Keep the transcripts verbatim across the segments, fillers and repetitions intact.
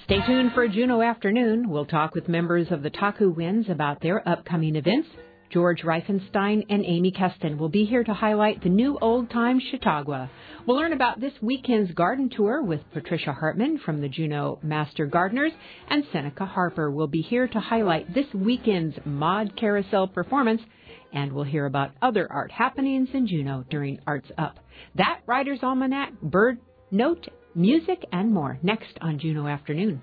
Stay tuned for Juneau Afternoon. We'll talk with members of the Taku Winds about their upcoming events. George Reifenstein and Amy Keston will be here to highlight the new old-time Chautauqua. We'll learn about this weekend's garden tour with Patricia Hartman from the Juneau Master Gardeners, and Seneca Harper will be here to highlight this weekend's Mod Carousel performance, and we'll hear about other art happenings in Juneau during Arts Up. That, Writer's Almanac, Bird Note, music, and more next on Juneau Afternoon.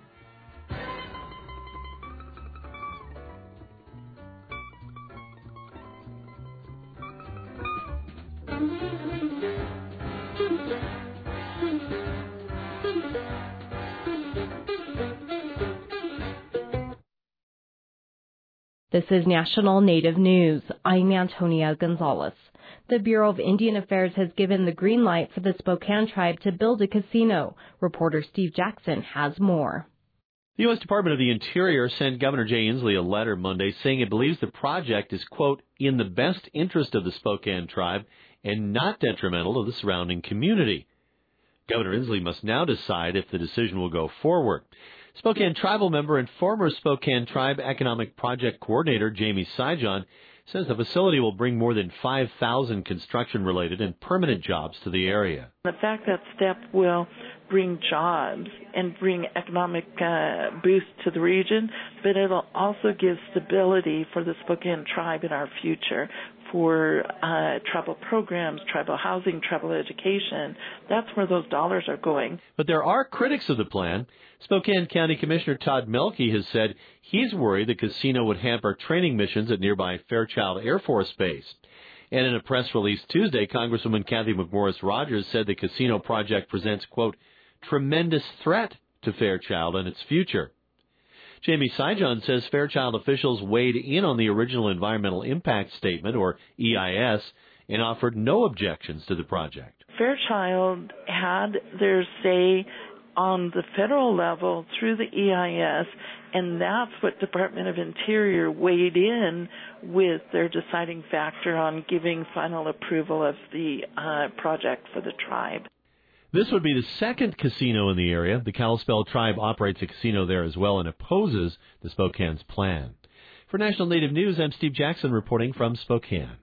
This is National Native News. I'm Antonia Gonzalez. The Bureau of Indian Affairs has given the green light for the Spokane tribe to build a casino. Reporter Steve Jackson has more. The U S Department of the Interior sent Governor Jay Inslee a letter Monday saying it believes the project is, quote, in the best interest of the Spokane tribe and not detrimental to the surrounding community. Governor Inslee must now decide if the decision will go forward. Spokane tribal member and former Spokane Tribe Economic Project Coordinator Jamie Sijon says the facility will bring more than five thousand construction-related and permanent jobs to the area. The fact that STEP will bring jobs and bring economic uh, boost to the region, but it'll also give stability for the Spokane tribe in our future, for uh, tribal programs, tribal housing, tribal education. That's where those dollars are going. But there are critics of the plan. Spokane County Commissioner Todd Melke has said he's worried the casino would hamper training missions at nearby Fairchild Air Force Base. And in a press release Tuesday, Congresswoman Kathy McMorris Rogers said the casino project presents, quote, tremendous threat to Fairchild and its future. Jamie Sijon says Fairchild officials weighed in on the original Environmental Impact Statement, or E I S, and offered no objections to the project. Fairchild had their say on the federal level through the E I S, and that's what Department of Interior weighed in with their deciding factor on giving final approval of the uh, project for the tribe. This would be the second casino in the area. The Kalispel tribe operates a casino there as well and opposes the Spokane's plan. For National Native News, I'm Steve Jackson reporting from Spokane.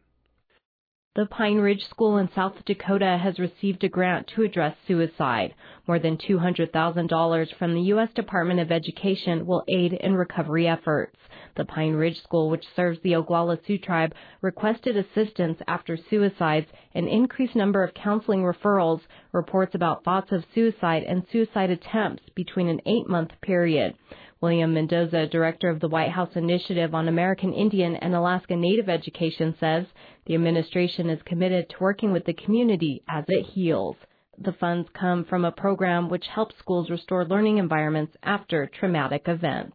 The Pine Ridge School in South Dakota has received a grant to address suicide. More than two hundred thousand dollars from the U S Department of Education will aid in recovery efforts. The Pine Ridge School, which serves the Oglala Sioux tribe, requested assistance after suicides, an increased number of counseling referrals, reports about thoughts of suicide, and suicide attempts between an eight-month period. William Mendoza, director of the White House Initiative on American Indian and Alaska Native Education, says the administration is committed to working with the community as it heals. The funds come from a program which helps schools restore learning environments after traumatic events.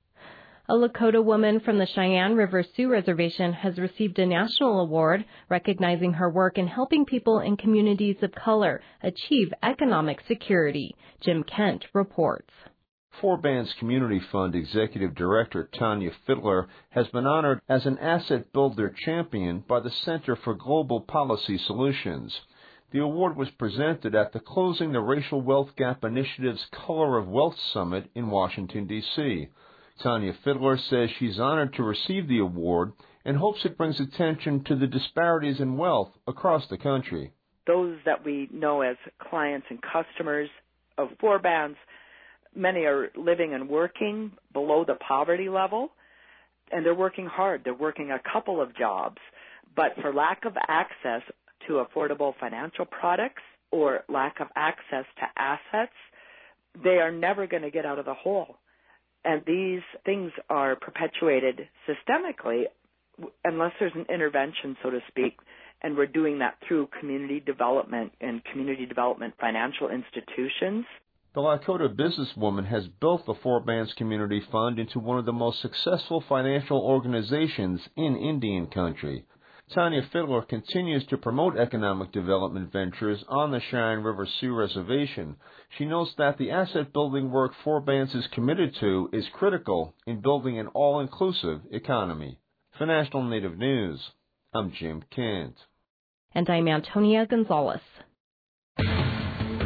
A Lakota woman from the Cheyenne River Sioux Reservation has received a national award recognizing her work in helping people in communities of color achieve economic security. Jim Kent reports. Four-Bands Community Fund Executive Director Tanya Fiddler has been honored as an Asset Builder Champion by the Center for Global Policy Solutions. The award was presented at the Closing the Racial Wealth Gap Initiative's Color of Wealth Summit in Washington, D C Tanya Fiddler says she's honored to receive the award and hopes it brings attention to the disparities in wealth across the country. Those that we know as clients and customers of Four-Bands, many are living and working below the poverty level, and they're working hard. They're working a couple of jobs, but for lack of access to affordable financial products or lack of access to assets, they are never going to get out of the hole. And these things are perpetuated systemically unless there's an intervention, so to speak, and we're doing that through community development and community development financial institutions. The Lakota businesswoman has built the Four-Bands Community Fund into one of the most successful financial organizations in Indian country. Tanya Fiddler continues to promote economic development ventures on the Cheyenne River Sioux Reservation. She notes that the asset-building work Four-Bands is committed to is critical in building an all-inclusive economy. For National Native News, I'm Jim Kent. And I'm Antonia Gonzalez.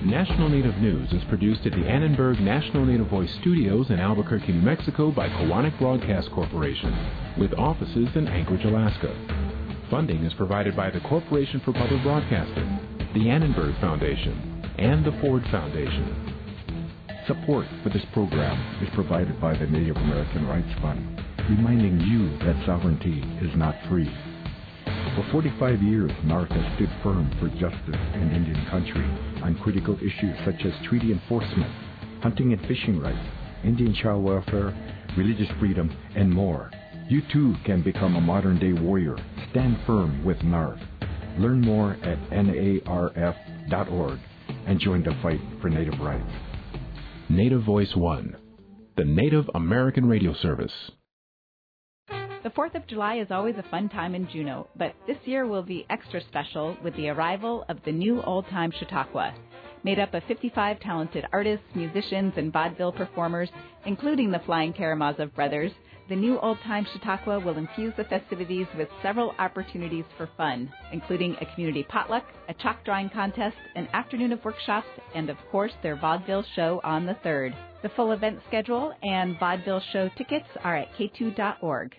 National Native News is produced at the Annenberg National Native Voice Studios in Albuquerque, New Mexico by Kowanek Broadcast Corporation, with offices in Anchorage, Alaska. Funding is provided by the Corporation for Public Broadcasting, the Annenberg Foundation, and the Ford Foundation. Support for this program is provided by the Native American Rights Fund, reminding you that sovereignty is not free. For forty-five years, NARC has stood firm for justice in Indian country on critical issues such as treaty enforcement, hunting and fishing rights, Indian child welfare, religious freedom, and more. You too can become a modern-day warrior. Stand firm with NARC. Learn more at N A R F dot org and join the fight for Native rights. Native Voice One, the Native American Radio Service. The fourth of July is always a fun time in Juneau, but this year will be extra special with the arrival of the new Old Time Chautauqua. Made up of fifty-five talented artists, musicians, and vaudeville performers, including the Flying Karamazov Brothers, the new Old Time Chautauqua will infuse the festivities with several opportunities for fun, including a community potluck, a chalk drawing contest, an afternoon of workshops, and of course their vaudeville show on the third. The full event schedule and vaudeville show tickets are at K two dot org.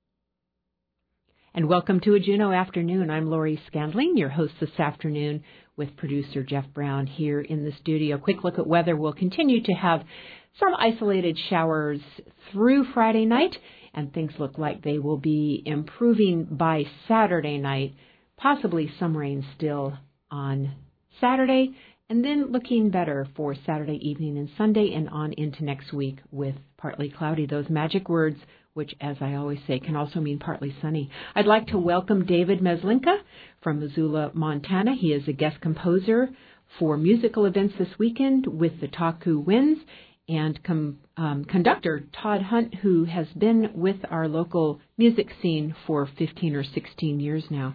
And welcome to a Juneau Afternoon. I'm Lori Scandling, your host this afternoon, with producer Jeff Brown here in the studio. Quick look at weather. We'll continue to have some isolated showers through Friday night, and things look like they will be improving by Saturday night, possibly some rain still on Saturday, and then looking better for Saturday evening and Sunday and on into next week with partly cloudy. Those magic words, which, as I always say, can also mean partly sunny. I'd like to welcome David Meslinka from Missoula, Montana. He is a guest composer for musical events this weekend with the Taku Winds, and com, um, conductor Todd Hunt, who has been with our local music scene for fifteen or sixteen years now.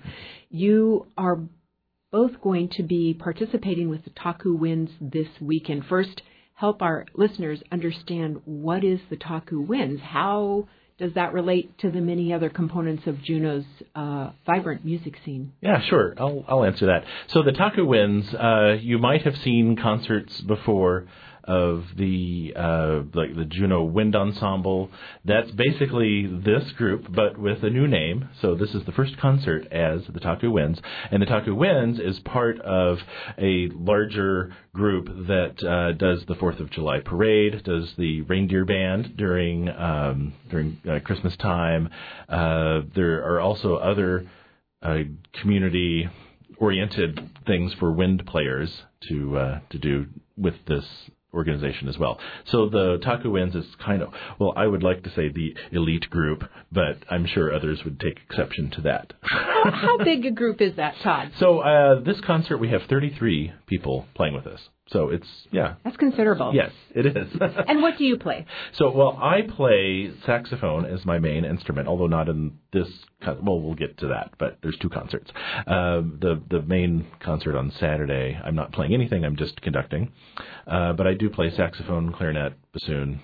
You are both going to be participating with the Taku Winds this weekend. First, help our listeners understand what is the Taku Winds. How does that relate to the many other components of Juneau's uh, vibrant music scene? Yeah, sure. I'll I'll answer that. So the Taku Winds, uh, you might have seen concerts before of the uh, like the Juneau Wind Ensemble. That's basically this group, but with a new name. So this is the first concert as the Taku Winds, and the Taku Winds is part of a larger group that uh, does the Fourth of July parade, does the reindeer band during um, during uh, Christmas time. Uh, there are also other uh, community oriented things for wind players to uh, to do with this organization as well. So the Taku Winds is kind of, well, I would like to say the elite group, but I'm sure others would take exception to that. How, how big a group is that, Todd? So uh, this concert, we have thirty-three people playing with us. So it's, yeah. That's considerable. Yes, it is. And what do you play? So, well, I play saxophone as my main instrument, although not in this, con- well, we'll get to that, but there's two concerts. Uh, the, the main concert on Saturday, I'm not playing anything, I'm just conducting. Uh, but I do play saxophone, clarinet, bassoon,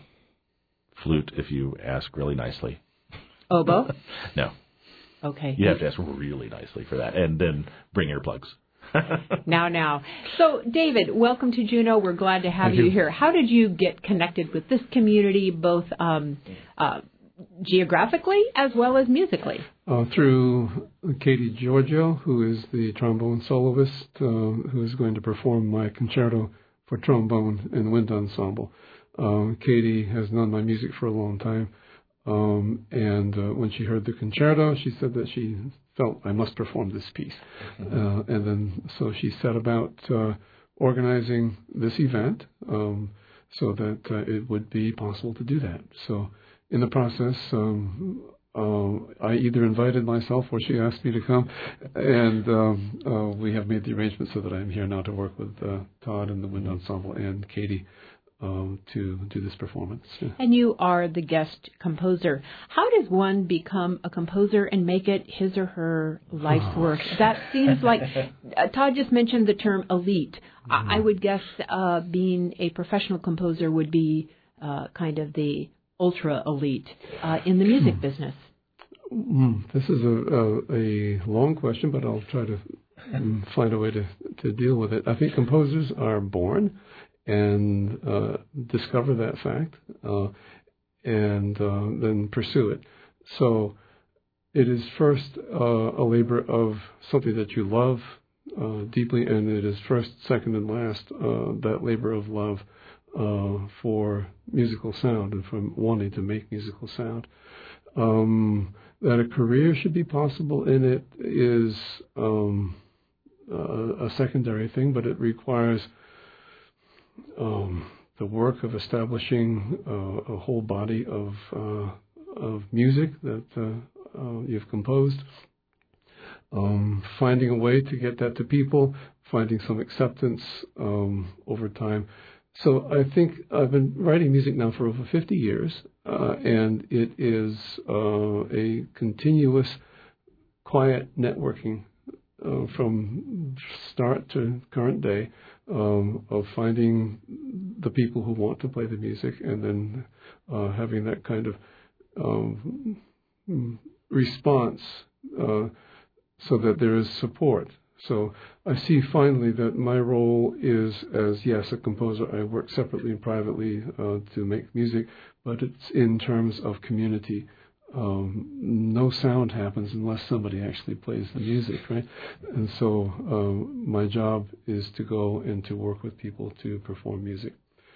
flute, if you ask really nicely. Oboe? No. Okay. You have to ask really nicely for that, and then bring earplugs. now, now. So, David, welcome to Juneau. We're glad to have you, you here. How did you get connected with this community, both um, uh, geographically as well as musically? Uh, through Katie Giorgio, who is the trombone soloist, uh, who is going to perform my concerto for trombone and wind ensemble. Uh, Katie has known my music for a long time, um, and uh, when she heard the concerto, she said that she felt I must perform this piece. Uh, and then so she set about uh, organizing this event um, so that uh, it would be possible to do that. So in the process, um, uh, I either invited myself or she asked me to come, and um, uh, we have made the arrangements so that I'm here now to work with uh, Todd and the Wind Ensemble and Katie Um, to do this performance. Yeah. And you are the guest composer. How does one become a composer and make it his or her life's oh. work? That seems like, uh, Todd just mentioned the term elite. Mm-hmm. I, I would guess uh, being a professional composer would be uh, kind of the ultra elite uh, in the music business. Mm, this is a, a, a long question, but I'll try to and find a way to, to deal with it. I think composers are born and uh, discover that fact uh, and uh, then pursue it. So it is first uh, a labor of something that you love uh, deeply, and it is first, second, and last uh, that labor of love uh, for musical sound and from wanting to make musical sound. Um, that a career should be possible in it is um, uh, a secondary thing, but it requires um, the work of establishing uh, a whole body of uh, of music that uh, uh, you've composed, um, finding a way to get that to people, finding some acceptance um, over time. So I think I've been writing music now for over fifty years, uh, and it is uh, a continuous, quiet networking uh, from start to current day um, of finding the people who want to play the music, and then uh, having that kind of um, response uh, so that there is support. So I see finally that my role is as, yes, a composer. I work separately and privately uh, to make music, but it's in terms of community. Um, no sound happens unless somebody actually plays the music, right? And so um, my job is to go and to work with people to perform music.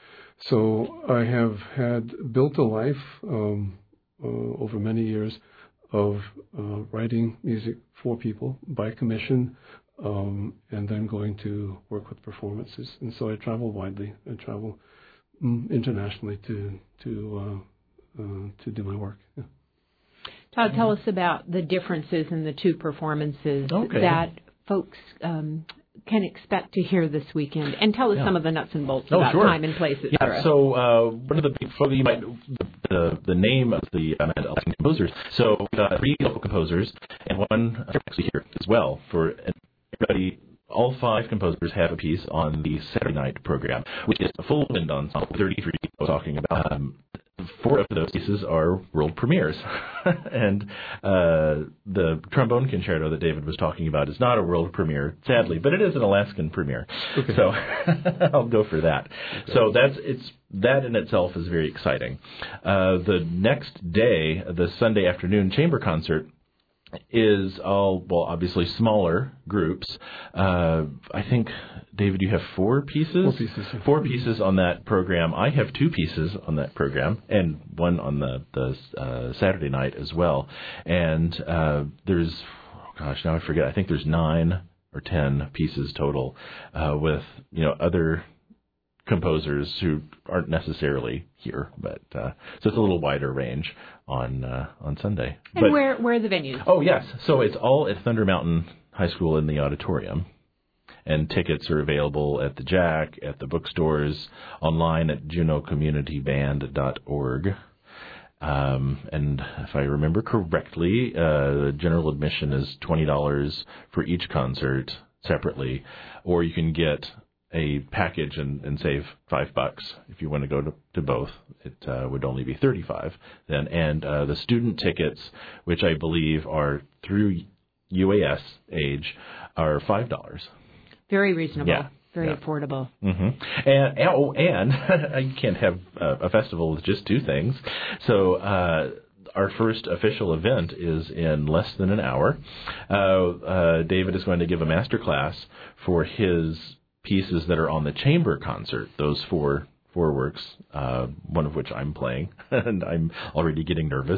So I have had built a life um, uh, over many years of uh, writing music for people by commission, Um, and then going to work with performances. And so I travel widely. I travel mm, internationally to to uh, uh, to do my work. Yeah. Todd, tell us about the differences in the two performances okay. that folks um, can expect to hear this weekend, and tell us yeah. some of the nuts and bolts oh, about sure. time and place, et cetera. Yeah, so uh, one of the big folks you might the the name of the uh, composers. So we've got three local composers and one actually here as well for. Everybody, all five composers have a piece on the Saturday night program, which is a full wind ensemble, thirty-three I was talking about. Um, four of those pieces are world premieres. and uh, the trombone concerto that David was talking about is not a world premiere, sadly, but it is an Alaskan premiere. Okay. So I'll go for that. Okay. So that's it's that in itself is very exciting. Uh, the next day, the Sunday afternoon chamber concert, is all, well, obviously smaller groups. Uh, I think, David, you have four pieces? Four pieces. Yeah. Four pieces on that program. I have two pieces on that program, and one on the, the uh, Saturday night as well. And uh, there's, oh gosh, now I forget, I think there's nine or ten pieces total uh, with, you know, other composers who aren't necessarily here, but uh, so it's a little wider range on uh, on Sunday. And but, where where are the venues? Oh yes, so it's all at Thunder Mountain High School in the auditorium, and tickets are available at the Jack, at the bookstores, online at juneau community band dot org. Um, and if I remember correctly, uh, general admission is twenty dollars for each concert separately, or you can get a package and, and save five bucks if you want to go to, to both. It uh, would only be thirty-five then. And uh, the student tickets, which I believe are through U A S age, are five dollars. Very reasonable. Yeah. Very yeah. affordable. Mm-hmm. And oh, and you can't have a festival with just two things. So uh, our first official event is in less than an hour. Uh, uh, David is going to give a master class for his pieces that are on the chamber concert, those four four works, uh, one of which I'm playing, and I'm already getting nervous.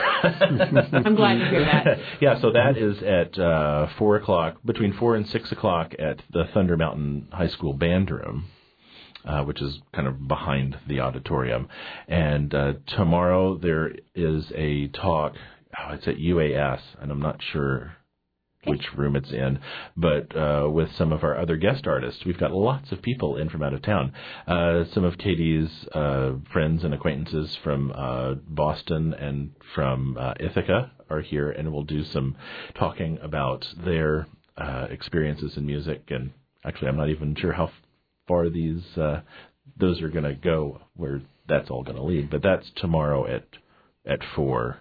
I'm glad to hear that. Yeah, so that is at uh, four o'clock, between four and six o'clock at the Thunder Mountain High School Band Room, uh, which is kind of behind the auditorium. And uh, tomorrow there is a talk. Oh, it's at U A S, and I'm not sure which room it's in, but uh, with some of our other guest artists. We've got lots of people in from out of town. Uh, some of Katie's uh, friends and acquaintances from uh, Boston and from uh, Ithaca are here, and we'll do some talking about their uh, experiences in music. And actually, I'm not even sure how far these uh, those are going to go, where that's all going to lead. But that's tomorrow at at four.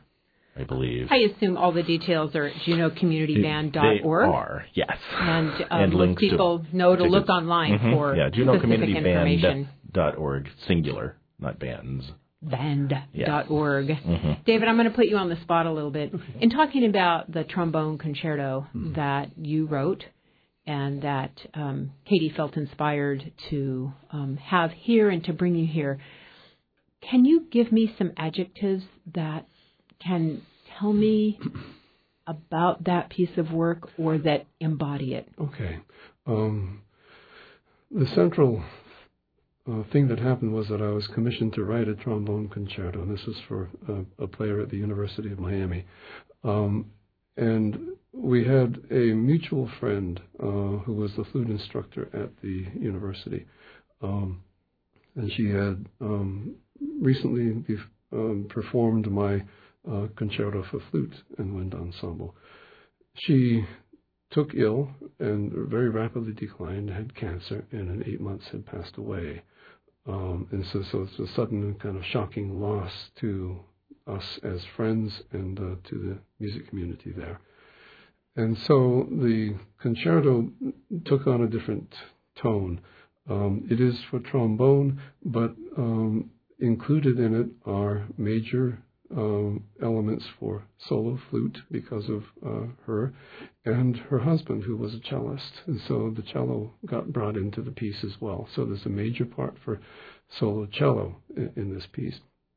I believe. I assume all the details are at juneau community band dot org. They are, yes. And, um, and most people to, know to to look the, online mm-hmm, for yeah, juneau community specific information. band dot org, singular, not bands. band dot org. Yes. Mm-hmm. David, I'm going to put you on the spot a little bit. In talking about the trombone concerto mm-hmm. that you wrote and that um, Katie felt inspired to um, have here and to bring you here, can you give me some adjectives that can tell me about that piece of work or that embody it? Okay. Um, the central uh, thing that happened was that I was commissioned to write a trombone concerto, and this was for a, a player at the University of Miami. Um, and we had a mutual friend uh, who was the flute instructor at the university. Um, and she had um, recently bef- um, performed my uh, concerto for flute and wind ensemble. She took ill and very rapidly declined, had cancer, and in eight months had passed away. Um, and so, so it's a sudden kind of shocking loss to us as friends and uh, to the music community there. And so the concerto took on a different tone. Um, it is for trombone, but um, included in it are major um, elements for solo flute because of uh, her and her husband, who was a cellist. And so the cello got brought into the piece as well. So there's a major part for solo cello in, in this piece.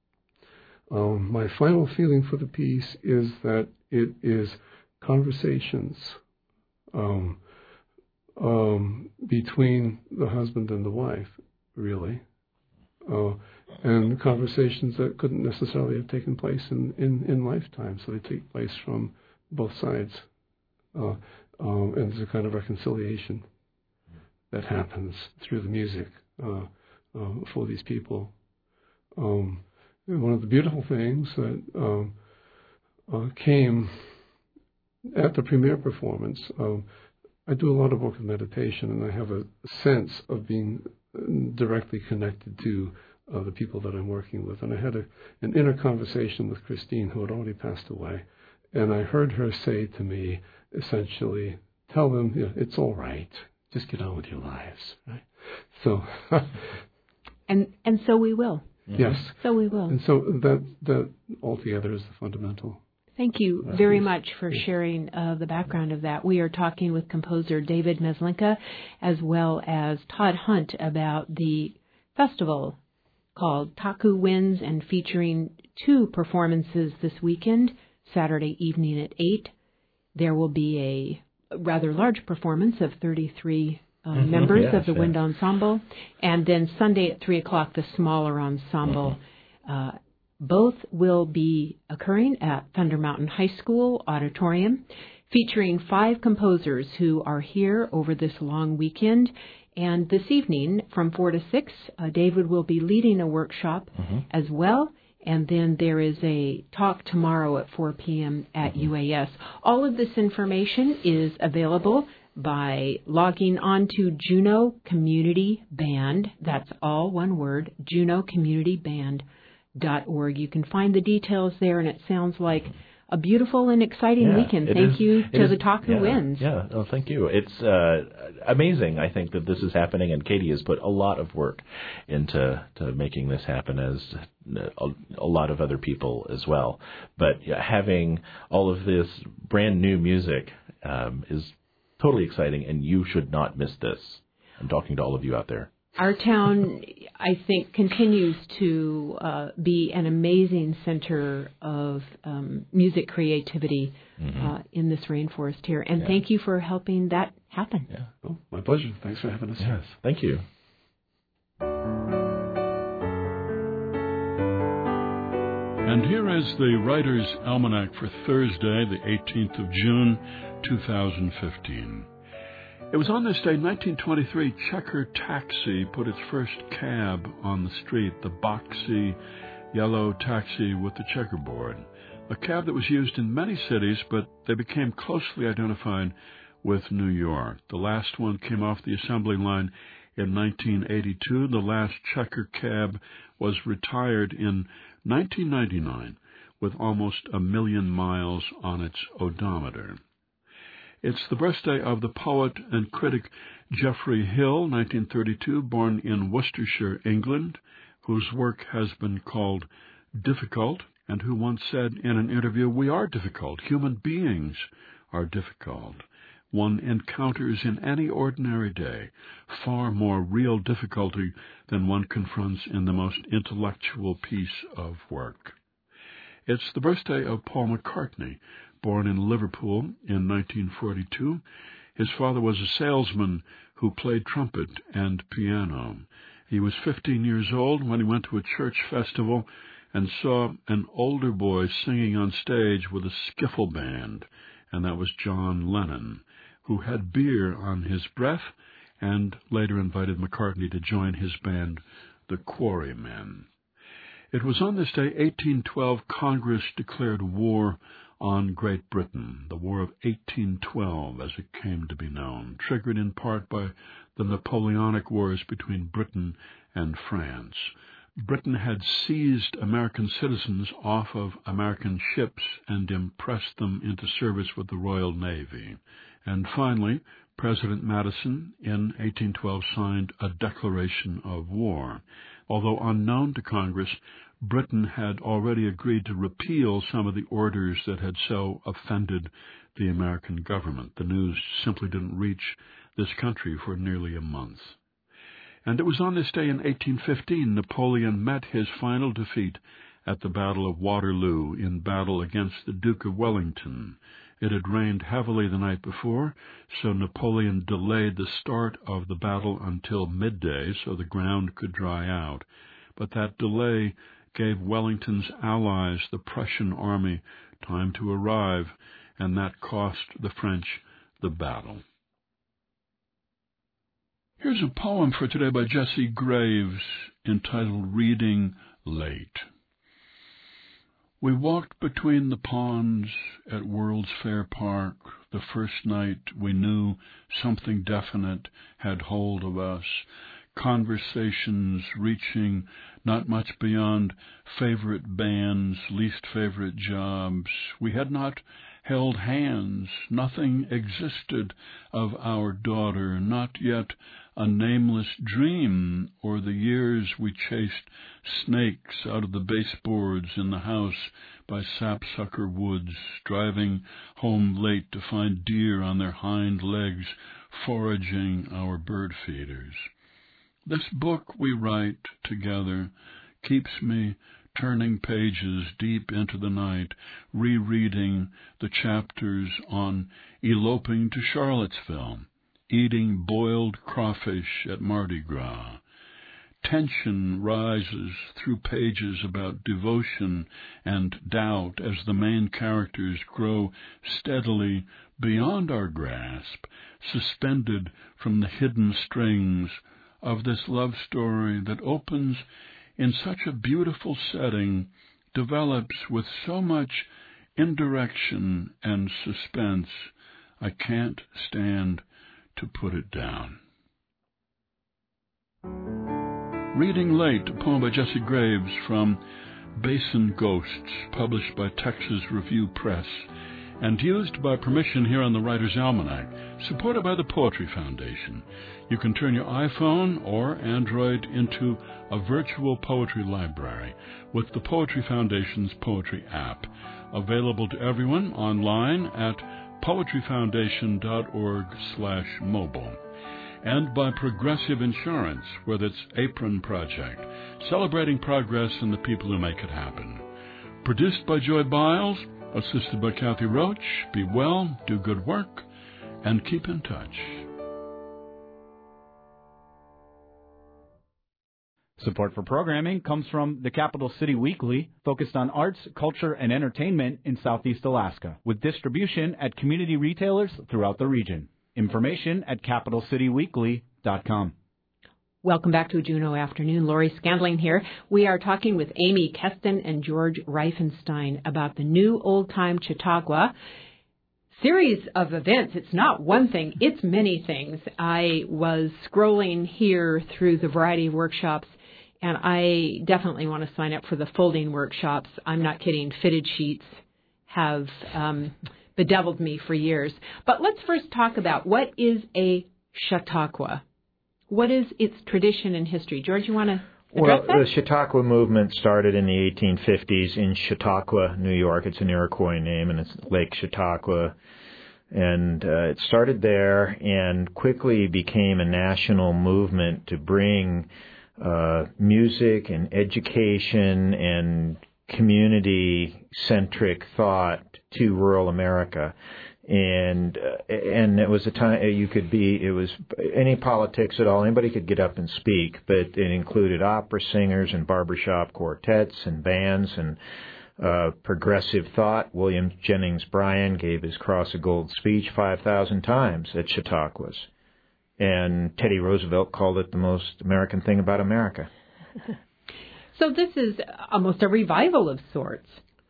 Um, my final feeling for the piece is that it is conversations um, um, between the husband and the wife, really, uh, and conversations that couldn't necessarily have taken place in, in, in lifetime. So they take place from both sides, uh, um, and there's a kind of reconciliation that happens through the music uh, uh, for these people. Um, and one of the beautiful things that um, uh, came at the premiere performance, um, I do a lot of work with meditation, and I have a sense of being directly connected to uh, the people that I'm working with. And I had a, an inner conversation with Christine, who had already passed away, and I heard her say to me, essentially, tell them, you know, it's all right, just get on with your lives, right? So, and and so we will. Yes. So we will. And so that that altogether is the fundamental. Thank you very much for sharing uh, the background of that. We are talking with composer David Meslinka as well as Todd Hunt about the festival called Taku Winds and featuring two performances this weekend, Saturday evening at eight. There will be a rather large performance of thirty-three uh, mm-hmm, members yes, of the yes. Wind Ensemble, and then Sunday at three o'clock, the smaller ensemble. Mm-hmm. Uh, Both will be occurring at Thunder Mountain High School Auditorium, featuring five composers who are here over this long weekend. And this evening, from four to six, uh, David will be leading a workshop mm-hmm. as well. And then there is a talk tomorrow at four p.m. at mm-hmm. U A S. All of this information is available by logging on to Juneau Community Band. That's all one word, Juneau Community Band. Dot org. You can find the details there, and it sounds like a beautiful and exciting yeah, weekend. Thank is, you to is, the Taku yeah, Winds. Yeah, oh, thank you. It's uh, amazing, I think, that this is happening, and Katie has put a lot of work into to making this happen, as a, a lot of other people as well. But yeah, having all of this brand new music um, is totally exciting, and you should not miss this. I'm talking to all of you out there. Our town, I think, continues to uh, be an amazing center of um, music creativity mm-hmm. uh, in this rainforest here. And yeah. thank you for helping that happen. Yeah, well, my pleasure. Thanks for having us. Yes, thank you. And here is the Writer's Almanac for Thursday, the eighteenth of June, two thousand fifteen. It was on this day, nineteen twenty-three, Checker Taxi put its first cab on the street, the boxy yellow taxi with the checkerboard. A cab that was used in many cities, but they became closely identified with New York. The last one came off the assembly line in nineteen eighty-two. The last Checker cab was retired in nineteen ninety-nine. with almost a million miles on its odometer. It's the birthday of the poet and critic Geoffrey Hill, nineteen thirty-two, born in Worcestershire, England, whose work has been called difficult, and who once said in an interview, "We are difficult. Human beings are difficult. One encounters in any ordinary day far more real difficulty than one confronts in the most intellectual piece of work." It's the birthday of Paul McCartney, born in Liverpool in nineteen forty-two. His father was a salesman who played trumpet and piano. He was fifteen years old when he went to a church festival and saw an older boy singing on stage with a skiffle band, and that was John Lennon, who had beer on his breath and later invited McCartney to join his band, the Quarrymen. It was on this day, eighteen twelve, Congress declared war on Great Britain, the War of eighteen twelve, as it came to be known, triggered in part by the Napoleonic Wars between Britain and France. Britain had seized American citizens off of American ships and impressed them into service with the Royal Navy. And finally, President Madison in eighteen twelve signed a declaration of war. Although unknown to Congress, Britain had already agreed to repeal some of the orders that had so offended the American government. The news simply didn't reach this country for nearly a month. And it was on this day in eighteen fifteen Napoleon met his final defeat at the Battle of Waterloo in battle against the Duke of Wellington. It had rained heavily the night before, so Napoleon delayed the start of the battle until midday so the ground could dry out. But that delay gave Wellington's allies, the Prussian army, time to arrive, and that cost the French the battle. Here's a poem for today by Jesse Graves entitled Reading Late. We walked between the ponds at World's Fair Park the first night we knew something definite had hold of us, conversations reaching not much beyond favorite bands, least favorite jobs. We had not held hands. Nothing existed of our daughter, not yet a nameless dream, or the years we chased snakes out of the baseboards in the house by sapsucker woods, driving home late to find deer on their hind legs foraging our bird feeders. This book we write together keeps me turning pages deep into the night, rereading the chapters on eloping to Charlottesville, eating boiled crawfish at Mardi Gras. Tension rises through pages about devotion and doubt as the main characters grow steadily beyond our grasp, suspended from the hidden strings of this love story that opens in such a beautiful setting, develops with so much indirection and suspense, I can't stand to put it down. Reading Late, a poem by Jesse Graves from Basin Ghosts, published by Texas Review Press, and used by permission here on the Writer's Almanac, supported by the Poetry Foundation. You can turn your iPhone or Android into a virtual poetry library with the Poetry Foundation's Poetry app, available to everyone online at poetryfoundation.org slash mobile. And by Progressive Insurance with its Apron Project, celebrating progress and the people who make it happen. Produced by Joy Biles, assisted by Kathy Roach. Be well, do good work, and keep in touch. Support for programming comes from the Capital City Weekly, focused on arts, culture, and entertainment in Southeast Alaska, with distribution at community retailers throughout the region. Information at capital city weekly dot com. Welcome back to a Juneau Afternoon. Lori Scandling here. We are talking with Amy Keston and George Reifenstein about the new Old Time Chautauqua series of events. It's not one thing, it's many things. I was scrolling here through the variety of workshops, and I definitely want to sign up for the folding workshops. I'm not kidding. Fitted sheets have um, bedeviled me for years. But let's first talk about what is a Chautauqua. What is its tradition and history? George, you want to address well, that? The Chautauqua movement started in the eighteen fifties in Chautauqua, New York. It's an Iroquois name, and it's Lake Chautauqua. And uh, it started there and quickly became a national movement to bring uh, music and education and community-centric thought to rural America. And uh, and it was a time you could be, it was any politics at all, anybody could get up and speak, but it included opera singers and barbershop quartets and bands and uh, progressive thought. William Jennings Bryan gave his Cross of Gold speech five thousand times at Chautauquas. And Teddy Roosevelt called it the most American thing about America. So this is almost a revival of sorts.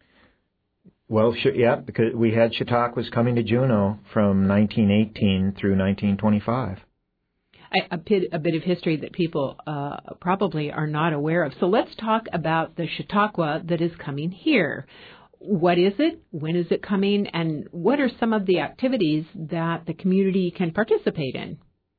Well, yeah, because we had Chautauquas coming to Juneau from nineteen eighteen through nineteen twenty-five. A, a, bit, a bit of history that people uh, probably are not aware of. So let's talk about the Chautauqua that is coming here. What is it? When is it coming? And what are some of the activities that the community can participate in?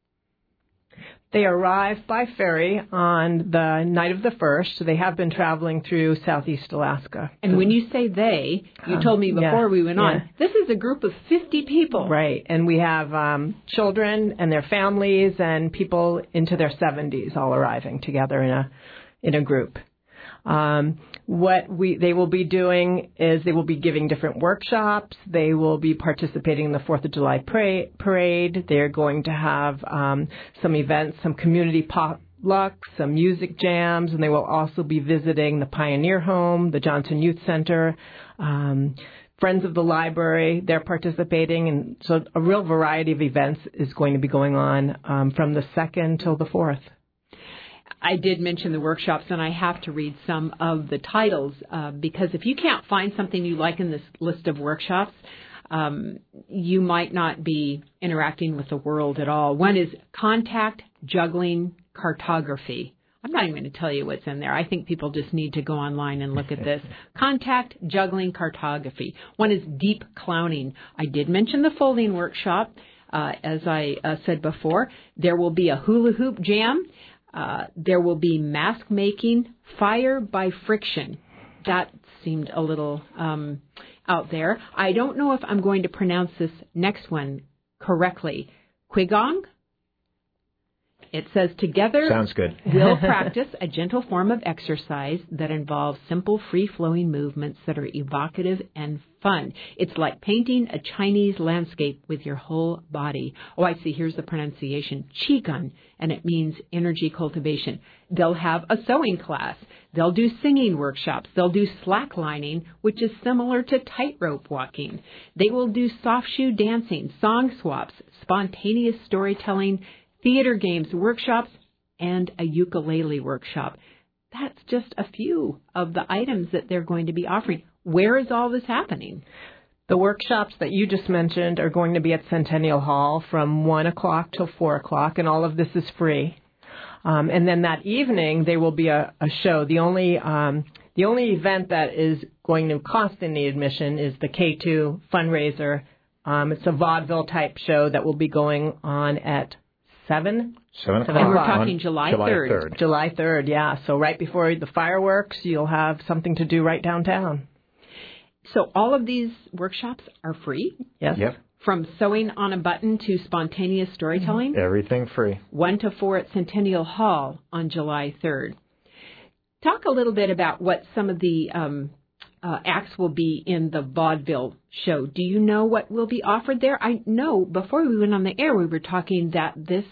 They arrive by ferry on the night of the first. So they have been traveling through southeast Alaska. And when you say they, you um, told me before yeah, we went yeah. on, this is a group of fifty people. Right. And we have um, children and their families and people into their seventies all arriving together in a in a group. Um, what we they will be doing is they will be giving different workshops. They will be participating in the Fourth of July pra- parade. They're going to have um, some events, some community potlucks, some music jams, and they will also be visiting the Pioneer Home, the Johnson Youth Center, um, Friends of the Library. They're participating, and so a real variety of events is going to be going on um, from the second till the fourth. I did mention the workshops, and I have to read some of the titles uh, because if you can't find something you like in this list of workshops, um, you might not be interacting with the world at all. One is Contact Juggling Cartography. I'm not even going to tell you what's in there. I think people just need to go online and look at this. Contact Juggling Cartography. One is Deep Clowning. I did mention the folding workshop. Uh, as I uh, said before, there will be a hula hoop jam. Uh, there will be mask making, fire by friction. That seemed a little um, out there. I don't know if I'm going to pronounce this next one correctly. Qigong? It says, together Sounds good. we'll practice a gentle form of exercise that involves simple, free-flowing movements that are evocative and fun. It's like painting a Chinese landscape with your whole body. Oh, I see. Here's the pronunciation. Qigong, and it means energy cultivation. They'll have a sewing class. They'll do singing workshops. They'll do slacklining, which is similar to tightrope walking. They will do soft shoe dancing, song swaps, spontaneous storytelling, theater games workshops, and a ukulele workshop. That's just a few of the items that they're going to be offering. Where is all this happening? The workshops that you just mentioned are going to be at Centennial Hall from one o'clock till four o'clock, and all of this is free. Um, and then that evening, there will be a, a show. The only um, the only event that is going to cost any admission is the K two fundraiser. Um, it's a vaudeville-type show that will be going on at Seven? Seven o'clock. And we're talking July third. July third. July third, yeah. So right before the fireworks, you'll have something to do right downtown. So all of these workshops are free? Yes. Yep. From sewing on a button to spontaneous storytelling? Everything free. One to four at Centennial Hall on July third. Talk a little bit about what some of the um, uh, acts will be in the vaudeville show. Do you know what will be offered there? I know before we went on the air, we were talking that this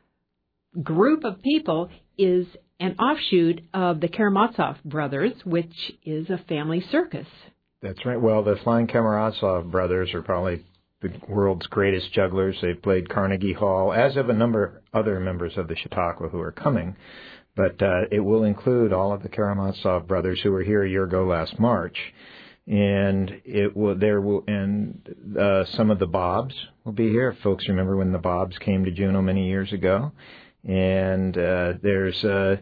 group of people is an offshoot of the Karamazov brothers, which is a family circus. That's right. Well, the Flying Karamazov brothers are probably the world's greatest jugglers. They've played Carnegie Hall, as have a number of other members of the Chautauqua who are coming. But uh, it will include all of the Karamazov brothers who were here a year ago last March. And it will there will and uh, some of the Bobs will be here. Folks remember when the Bobs came to Juneau many years ago. And uh, there's uh,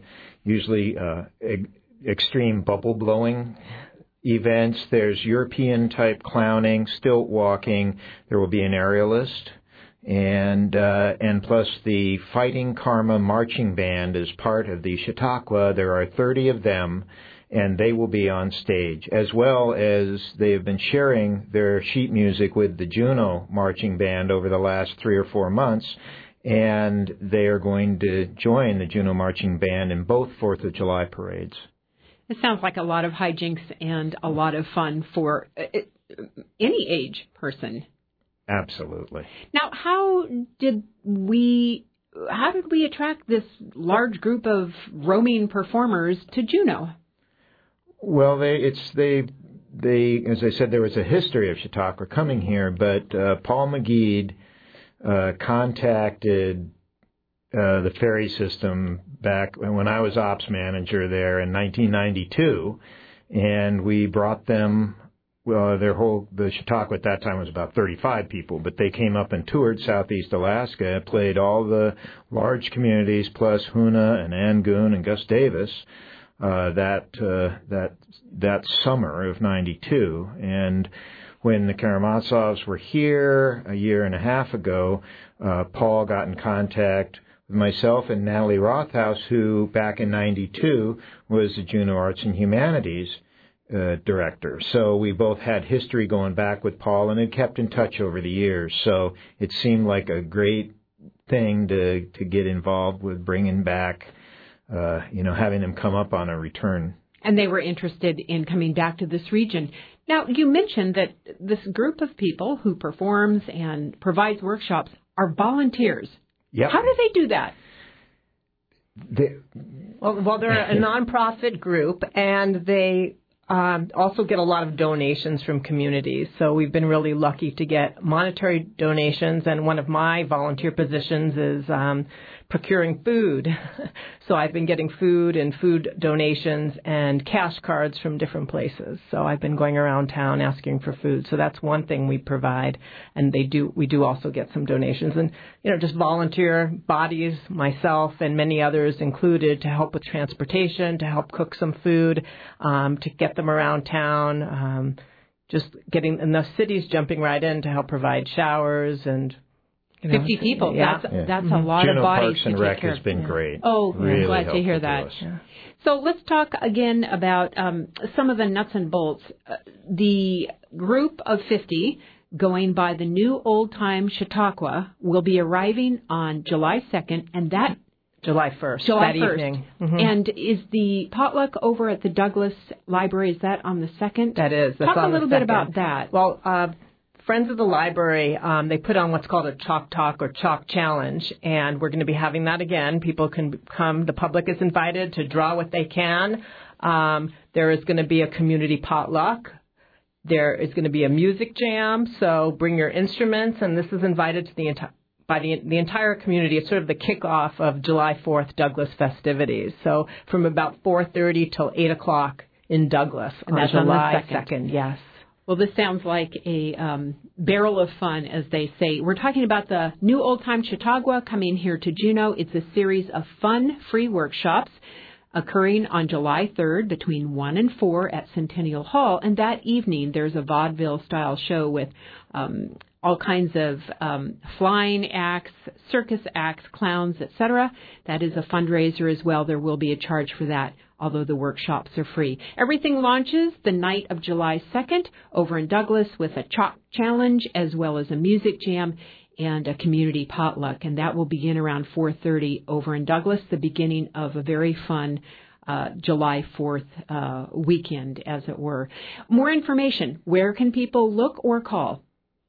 usually uh, e- extreme bubble blowing events. There's European-type clowning, stilt walking. There will be an aerialist. And uh, and plus the Fighting Karma Marching Band is part of the Chautauqua. There are thirty of them, and they will be on stage, as well as they have been sharing their sheet music with the Juneau Marching Band over the last three or four months, and they are going to join the Juneau Marching Band in both Fourth of July parades. It sounds like a lot of hijinks and a lot of fun for any age person. Absolutely. Now, how did we how did we attract this large group of roaming performers to Juneau? Well, they it's they they as I said, there was a history of Chautauqua coming here, but uh, Paul McGeed uh, contacted uh, the ferry system back when I was ops manager there in nineteen ninety-two, and we brought them. Well, their whole, the Chautauqua at that time was about thirty-five people, but they came up and toured Southeast Alaska, played all the large communities, plus Hoonah and Angoon and Gus Davis, uh, that, uh, that, that summer of ninety-two. And when the Karamazovs were here a year and a half ago, uh, Paul got in contact with myself and Natalie Rothaus, who back in ninety-two was the Juneau Arts and Humanities Uh, director. So we both had history going back with Paul and had kept in touch over the years. So it seemed like a great thing to to get involved with bringing back, uh, you know, having them come up on a return. And they were interested in coming back to this region. Now, you mentioned that this group of people who performs and provides workshops are volunteers. Yep. How do they do that? They, well, well, they're a nonprofit group, and they Um, also get a lot of donations from communities. So we've been really lucky to get monetary donations, and one of my volunteer positions is um, procuring food. So I've been getting food and food donations and cash cards from different places. So I've been going around town asking for food. So that's one thing we provide, and they do. We do also get some donations, and you know, just volunteer bodies, myself and many others included, to help with transportation, to help cook some food, um, to get them around town, um, just getting in the cities jumping right in to help provide showers and you know, fifty people. Yeah. That's yeah. that's a lot Juneau of bodies Parks and to take Rec care has of. been Yeah. great. Oh, really I'm glad to hear helpful that. To Yeah. So let's talk again about um, some of the nuts and bolts. Uh, the group of fifty going by the new Old Time Chautauqua will be arriving on July second, and that July first, July that first. evening. Mm-hmm. And is the potluck over at the Douglas Library, is that on the second? That is. That's Talk on a little the bit second. about that. Well, uh, Friends of the Library, um, they put on what's called a Chalk Talk or Chalk Challenge, and we're going to be having that again. People can come. The public is invited to draw what they can. Um, there is going to be a community potluck. There is going to be a music jam, so bring your instruments, and this is invited to the entire by the the entire community. It's sort of the kickoff of July fourth Douglas festivities. So from about four thirty till eight o'clock in Douglas And on that's on July the second. second. Yes. Well, this sounds like a um, barrel of fun, as they say. We're talking about the New Old Time Chautauqua coming here to Juneau. It's a series of fun, free workshops occurring on July third between one and four at Centennial Hall. And that evening, there's a vaudeville-style show with um, all kinds of um, flying acts, circus acts, clowns, et cetera. That is a fundraiser as well. There will be a charge for that, although the workshops are free. Everything launches the night of July second over in Douglas with a chalk challenge as well as a music jam and a community potluck. And that will begin around four thirty over in Douglas, the beginning of a very fun uh, July fourth uh, weekend, as it were. More information, where can people look or call?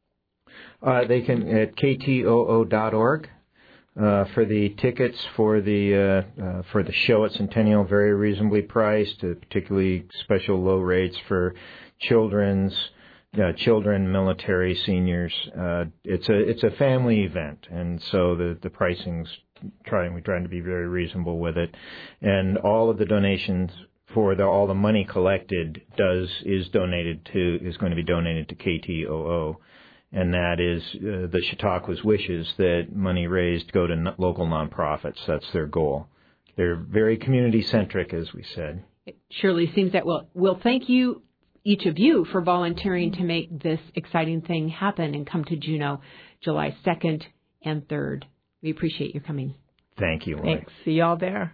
Uh, they can at k t o o dot org. Uh, for the tickets for the uh, uh, for the show at Centennial, very reasonably priced, uh, particularly special low rates for children's uh, children, military, seniors. Uh, it's a it's a family event, and so the the pricing's trying we're trying to be very reasonable with it, and all of the donations for the all the money collected does is donated to is going to be donated to K T O O. And that is uh, the Chautauqua's wishes that money raised go to no- local nonprofits. That's their goal. they're very community centric, as we said. It surely seems that. Well, we'll thank you, each of you, for volunteering to make this exciting thing happen and come to Juneau July second and third. We appreciate your coming. Thank you, Lori. Thanks. See y'all there.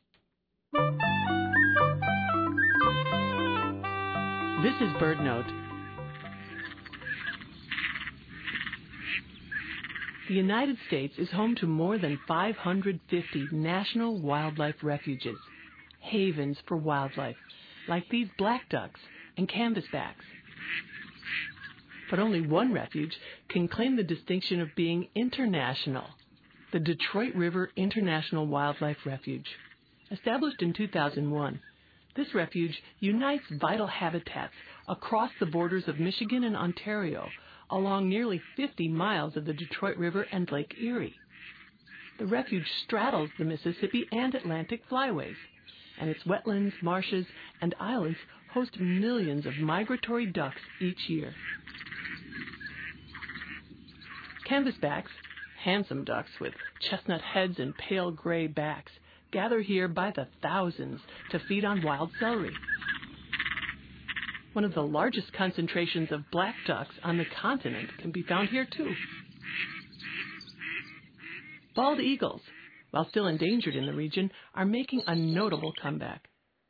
This is BirdNote. The United States is home to more than five hundred fifty national wildlife refuges, havens for wildlife, like these black ducks and canvasbacks. But only one refuge can claim the distinction of being international, the Detroit River International Wildlife Refuge. Established in two thousand one, this refuge unites vital habitats across the borders of Michigan and Ontario, along nearly fifty miles of the Detroit River and Lake Erie. The refuge straddles the Mississippi and Atlantic flyways, and its wetlands, marshes, and islands host millions of migratory ducks each year. Canvasbacks, handsome ducks with chestnut heads and pale gray backs, gather here by the thousands to feed on wild celery. One of the largest concentrations of black ducks on the continent can be found here, too. Bald eagles, while still endangered in the region, are making a notable comeback.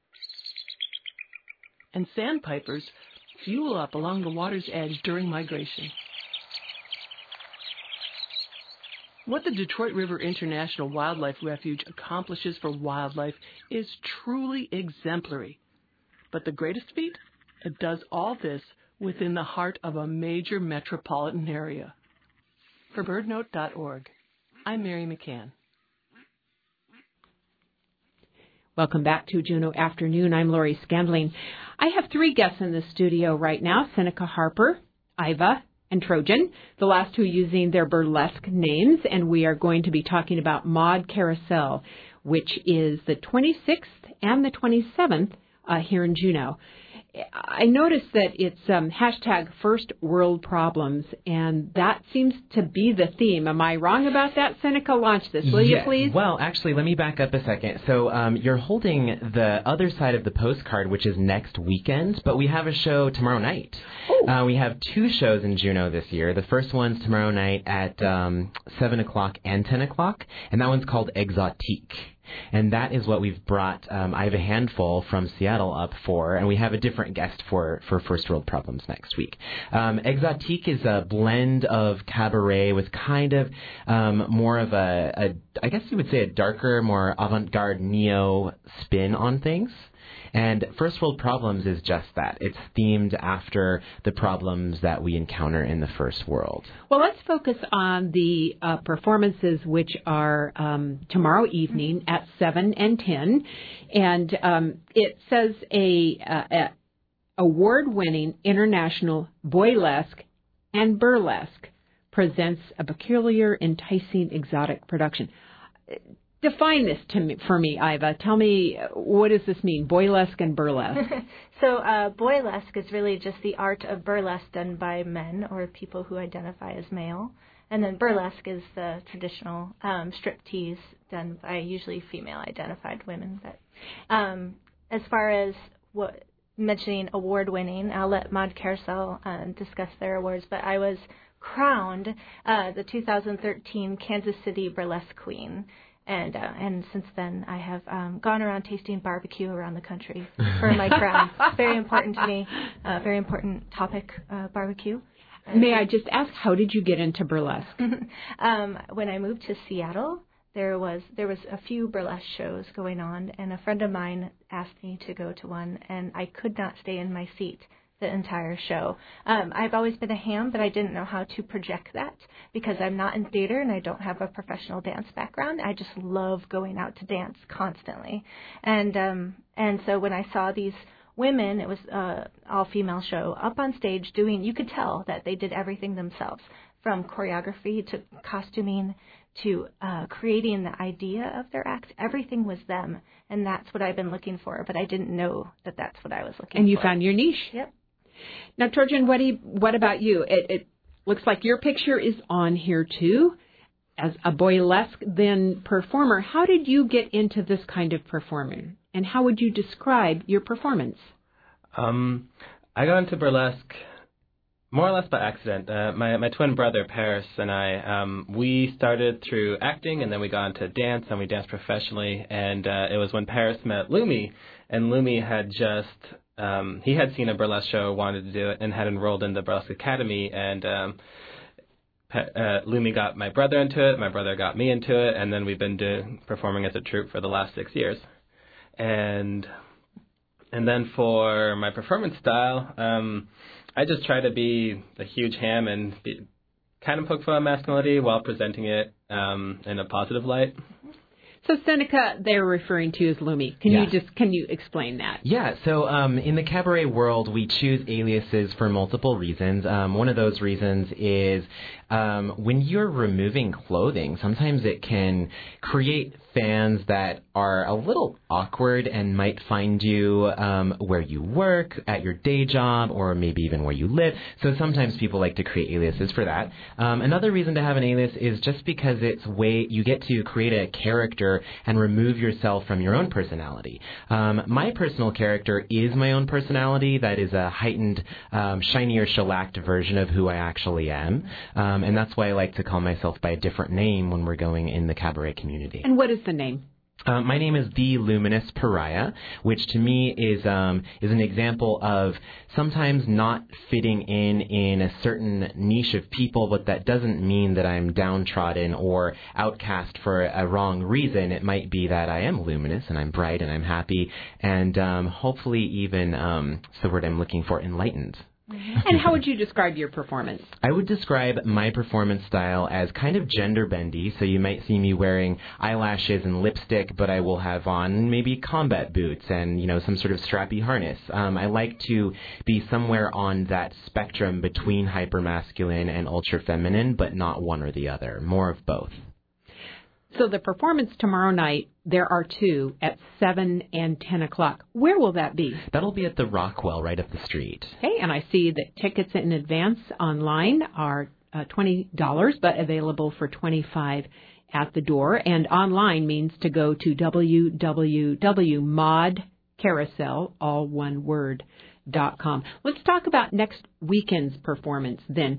And sandpipers fuel up along the water's edge during migration. What the Detroit River International Wildlife Refuge accomplishes for wildlife is truly exemplary. But the greatest feat? It does all this within the heart of a major metropolitan area. For bird note dot org, I'm Mary McCann. Welcome back to Juneau Afternoon. I'm Lori Scandling. I have three guests in the studio right now, Seneca Harper, Iva, and Trojan, the last two using their burlesque names, and we are going to be talking about Mod Carousel, which is the twenty-sixth and the twenty-seventh uh, here in Juneau. I noticed that it's um, hashtag First World Problems, and that seems to be the theme. Am I wrong about that? Seneca, launch this, will yeah. you please? Well, actually, let me back up a second. So um, you're holding the other side of the postcard, which is next weekend, but we have a show tomorrow night. Uh, we have two shows in Juneau this year. The first one's tomorrow night at um, seven o'clock and ten o'clock, and that one's called Exotique. And that is what we've brought um, I Have a Handful from Seattle up for, and we have a different guest for, for First World Problems next week. Um, Exotique is a blend of cabaret with kind of um, more of a, a, I guess you would say a darker, more avant-garde neo spin on things. And First World Problems is just that. It's themed after the problems that we encounter in the first world. Well, let's focus on the uh, performances, which are um, tomorrow evening at seven and ten. And um, it says a, uh, a award-winning international boylesque and burlesque presents a peculiar, enticing, exotic production. Define this to me, for me, Iva. Tell me, what does this mean, boylesque and burlesque? so uh, boylesque is really just the art of burlesque done by men or people who identify as male. And then burlesque is the traditional um, striptease done by usually female-identified women. But um, as far as what mentioning award-winning, I'll let Mod Carousel uh, discuss their awards, but I was crowned uh, the two thousand thirteen Kansas City Burlesque Queen. And uh, and since then, I have um, gone around tasting barbecue around the country for my crown. Very important to me. Uh, very important topic, uh, barbecue. May I just ask, how did you get into burlesque? um, when I moved to Seattle, there was there was a few burlesque shows going on, and a friend of mine asked me to go to one, and I could not stay in my seat the entire show. Um, I've always been a ham, but I didn't know how to project that because I'm not in theater and I don't have a professional dance background. I just love going out to dance constantly. And um, and so when I saw these women, it was an all-female show, up on stage doing, you could tell that they did everything themselves, from choreography to costuming to uh, creating the idea of their act. Everything was them, and that's what I've been looking for, but I didn't know that that's what I was looking for. And you found your niche. Yep. Now, Trojan, what, do you, what about you? It, it looks like your picture is on here, too. as a burlesque then performer, how did you get into this kind of performing? And how would you describe your performance? Um, I got into burlesque more or less by accident. Uh, my my twin brother Paris and I, um, we started through acting, and then we got into dance, and we danced professionally. And uh, it was when Paris met Lumi, and Lumi had just um, he had seen a burlesque show, wanted to do it, and had enrolled in the Burlesque Academy. And um, uh, Lumi got my brother into it, my brother got me into it, and then we've been doing performing as a troupe for the last six years. And and then for my performance style. Um, I just try to be a huge ham and be, kind of poke fun at masculinity while presenting it um, in a positive light. So Seneca, they're referring to you as Lumi. Can Yeah. you just can you explain that? Yeah, so um, in the cabaret world, we choose aliases for multiple reasons. Um, one of those reasons is um, when you're removing clothing, sometimes it can create fans that are a little awkward and might find you um, where you work, at your day job, or maybe even where you live. So sometimes people like to create aliases for that. Um, another reason to have an alias is just because it's way you get to create a character and remove yourself from your own personality. Um, my personal character is my own personality. That is a heightened, um, shinier, shellacked version of who I actually am. Um, and that's why I like to call myself by a different name when we're going in the cabaret community. And what is the name? Uh, my name is The Luminous Pariah, which to me is um, is an example of sometimes not fitting in in a certain niche of people, but that doesn't mean that I'm downtrodden or outcast for a wrong reason. It might be that I am luminous and I'm bright and I'm happy and um, hopefully even, um, it's the word I'm looking for, enlightened. And how would you describe your performance? I would describe my performance style as kind of gender bendy, so you might see me wearing eyelashes and lipstick, but I will have on maybe combat boots and, you know, some sort of strappy harness. Um, I like to be somewhere on that spectrum between hypermasculine and ultra-feminine, but not one or the other, more of both. So the performance tomorrow night, there are two at seven and ten o'clock. Where will that be? That'll be at the Rockwell right up the street. Okay, and I see that tickets in advance online are uh, twenty dollars, but available for twenty-five dollars at the door. And online means to go to w w w dot mod carousel, all one word, dot com. Let's talk about next weekend's performance then.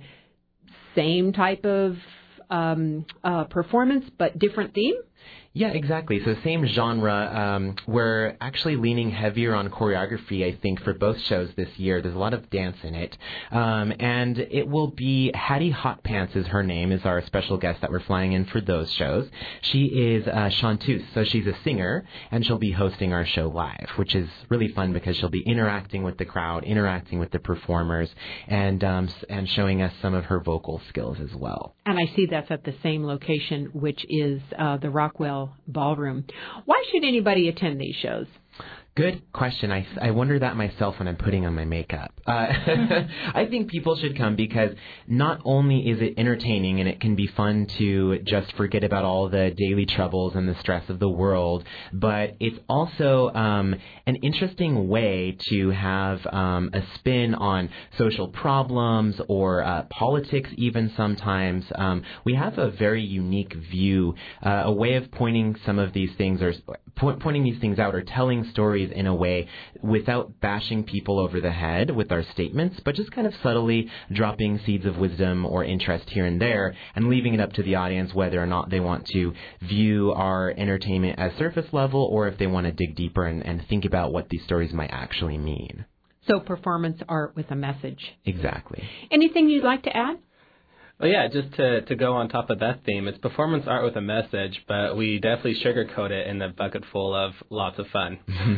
Same type of Um, uh, performance, but different theme? Yeah, exactly. So same genre. Um, we're actually leaning heavier on choreography, I think, for both shows this year. There's a lot of dance in it. Um, and it will be Hattie Hot Pants is her name, is our special guest that we're flying in for those shows. She is uh, chanteuse, so she's a singer, and she'll be hosting our show live, which is really fun because she'll be interacting with the crowd, interacting with the performers, and um, and showing us some of her vocal skills as well. And I see that's at the same location, which is uh, the Rockwell Ballroom. Why should anybody attend these shows? Good question. I, I wonder that myself when I'm putting on my makeup. Uh, I think people should come because not only is it entertaining and it can be fun to just forget about all the daily troubles and the stress of the world, but it's also um, an interesting way to have um, a spin on social problems or uh, politics even sometimes. Um, we have a very unique view, uh, a way of pointing some of these things or po- pointing these things out or telling stories in a way without bashing people over the head with our statements, but just kind of subtly dropping seeds of wisdom or interest here and there and leaving it up to the audience whether or not they want to view our entertainment as surface level or if they want to dig deeper and, and think about what these stories might actually mean. So performance art with a message. Exactly. Anything you'd like to add? Well, yeah, just to, to go on top of that theme, it's performance art with a message, but we definitely sugarcoat it in a bucket full of lots of fun.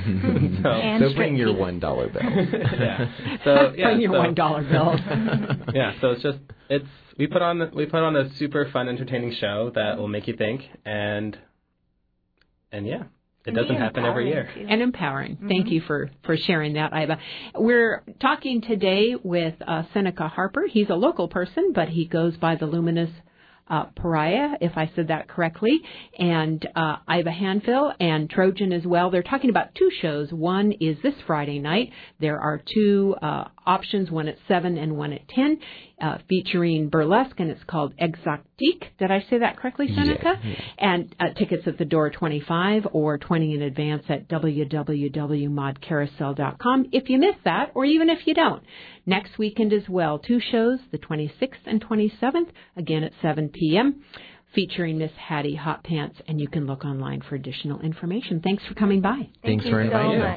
so, so bring your one dollar bill. yeah. So yeah. Bring your so, one dollar bill. yeah. So it's just it's we put on we put on a super fun, entertaining show that will make you think, and and yeah. It And doesn't happen every year. Too. And empowering. Mm-hmm. Thank you for, for sharing that, Iva. We're talking today with uh, Seneca Harper. He's a local person, but he goes by the Luminous uh, Pariah, if I said that correctly, and uh, Iva Hanfill and Trojan as well. They're talking about two shows. One is this Friday night. There are two uh, options, one at seven and one at ten, uh, featuring burlesque, and it's called Exotique. Did I say that correctly, Seneca? Yeah, yeah. And uh, tickets at the door twenty-five or twenty in advance at w w w dot mod carousel dot com if you miss that, or even if you don't. Next weekend as well, two shows, the twenty-sixth and twenty-seventh, again at seven p.m., featuring Miss Hattie Hot Pants, and you can look online for additional information. Thanks for coming by. Thanks Thank for you inviting so us.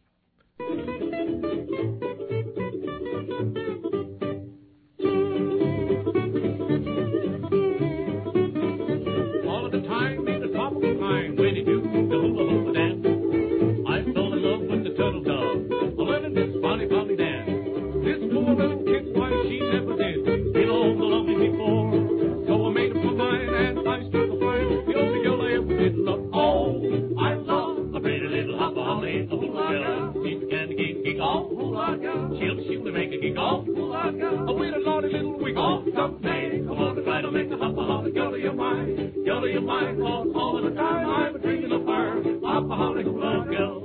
All of the time, in the top of the time, when you do the hula hula dance, I fell in love with the turtle dove. I learned this funny, funny dance. This poor little kid, why she never did belong to love me before. So I made up my mind and I struck a find. The only girl I ever did love. Oh, I love a pretty little hopper holly, a hula girl. She's a candy geek, geek off, hula girl. She'll surely make a geek off, hula girl. Oh, with a naughty little wig off someday. Come on and try to make a hopper holly girl of your mind. Girl of your mind, cause all of the time I'm a dreaming of her. Hopper holly hula girl.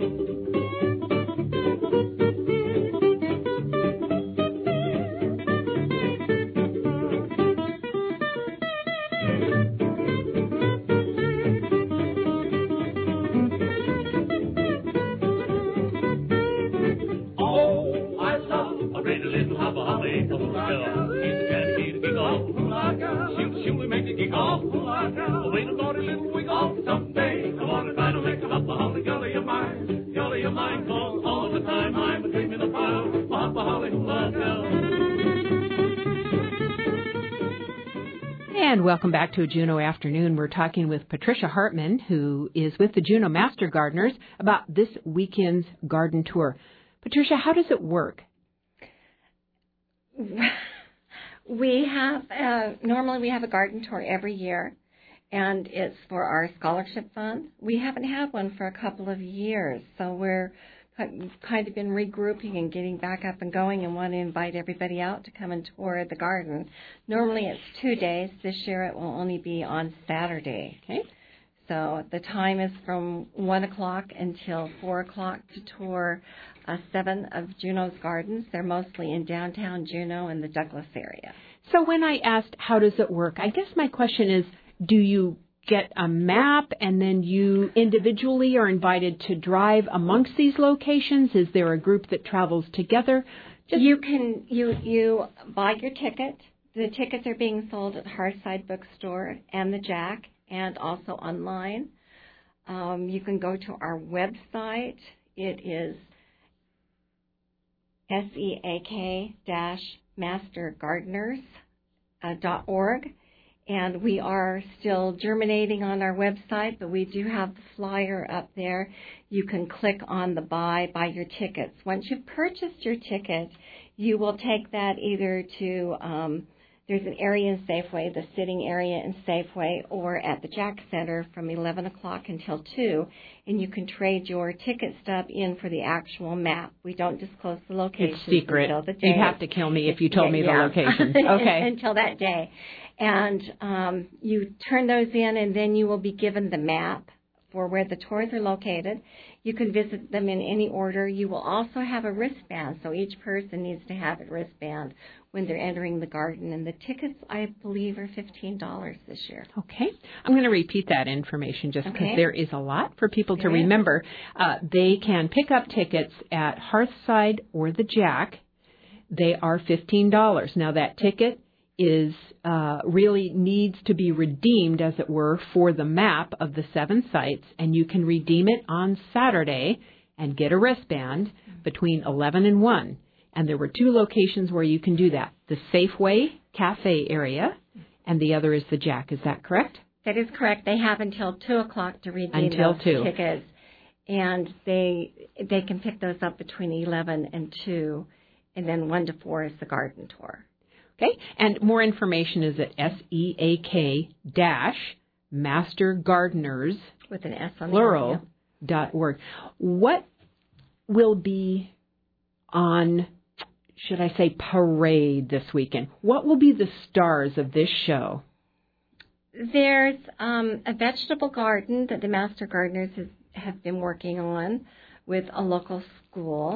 And welcome back to a Juneau Afternoon. We're talking with Patricia Hartman, who is with the Juneau Master Gardeners, about this weekend's garden tour. Patricia, how does it work? We have, uh, normally we have a garden tour every year, and it's for our scholarship fund. We haven't had one for a couple of years, so we're kind of been regrouping and getting back up and going and want to invite everybody out to come and tour the garden. Normally it's two days. This year it will only be on Saturday. Okay. So the time is from one o'clock until four o'clock to tour uh, seven of Juneau's gardens. They're mostly in downtown Juneau and the Douglas area. So when I asked how does it work, I guess my question is, do you get a map and then you individually are invited to drive amongst these locations? Is there a group that travels together? Just you can you you buy your ticket. The tickets are being sold at Hearthside Bookstore and the Jack, and also online. Um, you can go to our website. It is seak dash master gardeners dot org. And we are still germinating on our website, but we do have the flyer up there. You can click on the buy, buy your tickets. Once you've purchased your ticket, you will take that either to, um, there's an area in Safeway, the sitting area in Safeway, or at the Jack Center from eleven o'clock until two, and you can trade your ticket stub in for the actual map. We don't disclose the location. It's secret. Until the day. You'd have to kill me if you told yeah, me yeah. the location. Okay. Until that day. And um, you turn those in, and then you will be given the map for where the tours are located. You can visit them in any order. You will also have a wristband, so each person needs to have a wristband when they're entering the garden. And the tickets, I believe, are fifteen dollars this year. Okay. I'm going to repeat that information just because Okay. there is a lot for people to There is. remember. Uh, they can pick up tickets at Hearthside or the Jack. They are fifteen dollars. Now, that ticket is uh, really needs to be redeemed, as it were, for the map of the seven sites, and you can redeem it on Saturday and get a wristband between eleven and one. And there were two locations where you can do that, the Safeway Cafe area, and the other is the Jack. Is that correct? That is correct. They have until two o'clock to redeem Until those two. tickets, and they they can pick those up between eleven and two, and then one to four is the garden tour. Okay, and more information is at seak dash master gardeners with an S on plural the end, dot org. What will be on, should I say, parade this weekend? What will be the stars of this show? There's um, a vegetable garden that the Master Gardeners has, have been working on with a local school.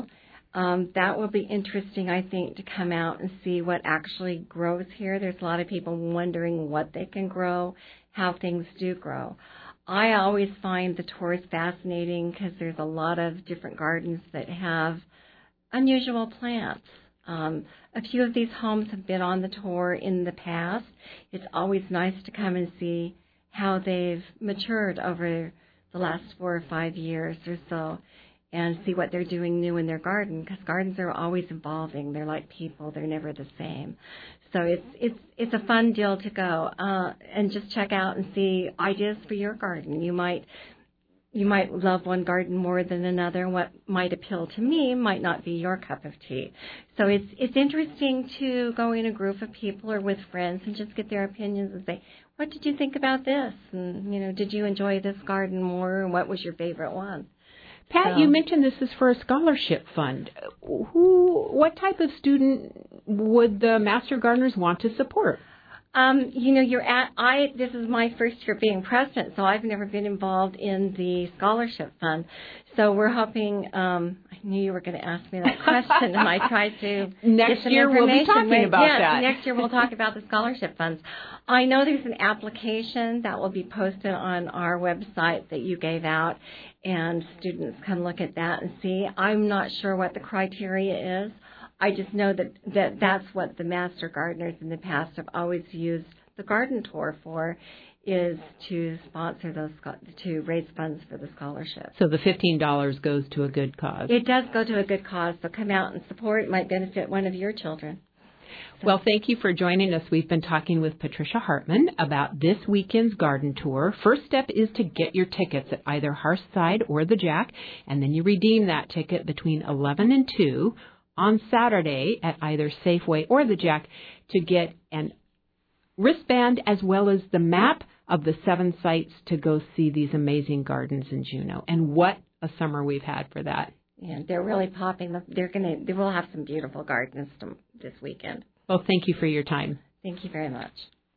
Um, that will be interesting, I think, to come out and see what actually grows here. There's a lot of people wondering what they can grow, how things do grow. I always find the tours fascinating because there's a lot of different gardens that have unusual plants. Um, a few of these homes have been on the tour in the past. It's always nice to come and see how they've matured over the last four or five years or so and see what they're doing new in their garden, because gardens are always evolving. They're like people. They're never the same. So it's it's it's a fun deal to go uh, and just check out and see ideas for your garden. You might you might love one garden more than another. What might appeal to me might not be your cup of tea. So it's it's interesting to go in a group of people or with friends and just get their opinions and say, what did you think about this? And, you know, did you enjoy this garden more? And what was your favorite one? Pat, So, you mentioned this is for a scholarship fund. Who, what type of student would the Master Gardeners want to support? Um, you know, you're at, I, this is my first year being president, so I've never been involved in the scholarship fund. So we're hoping, um, I knew you were going to ask me that question, and I tried to Next get some year we'll be information. talking about yes, that. Next year we'll talk about the scholarship funds. I know there's an application that will be posted on our website that you gave out, and students can look at that and see. I'm not sure what the criteria is. I just know that, that that's what the Master Gardeners in the past have always used the garden tour for, is to sponsor those, to raise funds for the scholarship. So the fifteen dollars goes to a good cause. It does go to a good cause, so come out and support. It might benefit one of your children. So. Well, thank you for joining us. We've been talking with Patricia Hartman about this weekend's garden tour. First step is to get your tickets at either Hearthside or the Jack, and then you redeem that ticket between eleven and two on Saturday at either Safeway or the Jack to get an wristband as well as the map of the seven sites to go see these amazing gardens in Juneau. And what a summer we've had for that. Yeah, they're really popping. They're gonna. They will have some beautiful gardens to, this weekend. Well, thank you for your time. Thank you very much.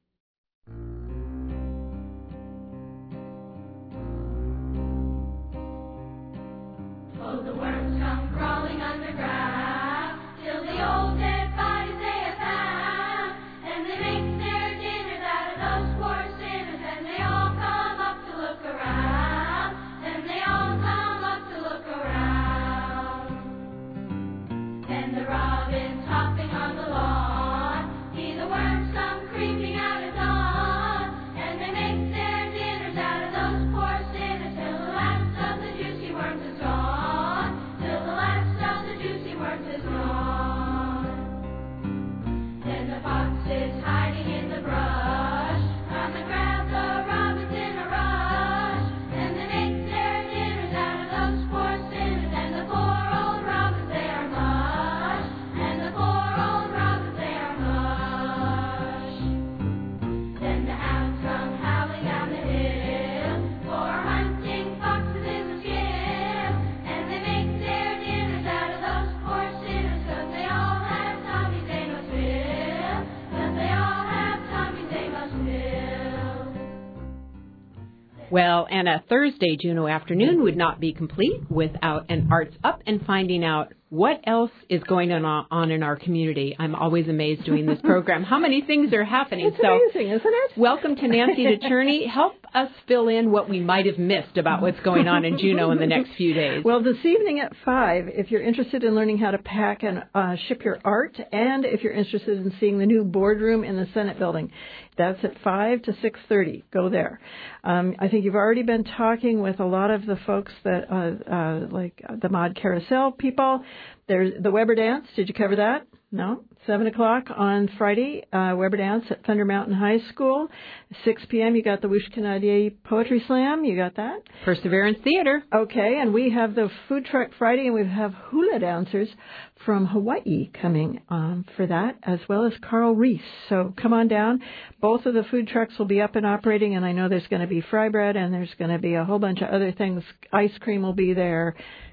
Oh, the worms come crawling underground till the old dead bodies they have found, and they make their dinners out of those poor sinners, and they all come up to look around, and they all come up to look around, and the robins hopping on the lawn, see the worms come creeping out at dawn, and they make their dinners out of those poor sinners till the last of the juicy worms is gone. Then the fox is hiding in the brush, come and grab the robins in a rush, and they make their dinners out of those poor sinners, and the poor old robins they are mush, and the poor old robins they are mush. Then the hounds come howling down the hill for hunting foxes in the skin, and they make their dinners out of those poor sinners, 'cause they all have tummies they must fill, 'cause they all have tummies they must fill. Well, and a Thursday Juneau afternoon would not be complete without an Arts Up and finding out what else is going on on in our community. I'm always amazed doing this program. How many things are happening? It's so amazing, isn't it? Welcome to Nancy DeCherney. Help us fill in what we might have missed about what's going on in Juneau in the next few days. Well, this evening at five, if you're interested in learning how to pack and uh, ship your art, and if you're interested in seeing the new boardroom in the Senate building, that's at five to six thirty. Go there. Um, I think you've already been talking with a lot of the folks that, uh, uh, like the Mod Carousel people. There's the Weber Dance. Did you cover that? No. Seven o'clock on Friday, uh, Weber Dance at Thunder Mountain High School. Six p.m. you got the Wish Canadier Poetry Slam. You got that? Perseverance Theater. Okay, and we have the Food Truck Friday, and we have hula dancers from Hawaii coming um, for that, as well as Carl Reese. So come on down. Both of the food trucks will be up and operating, and I know there's going to be fry bread, and there's going to be a whole bunch of other things. Ice cream will be there.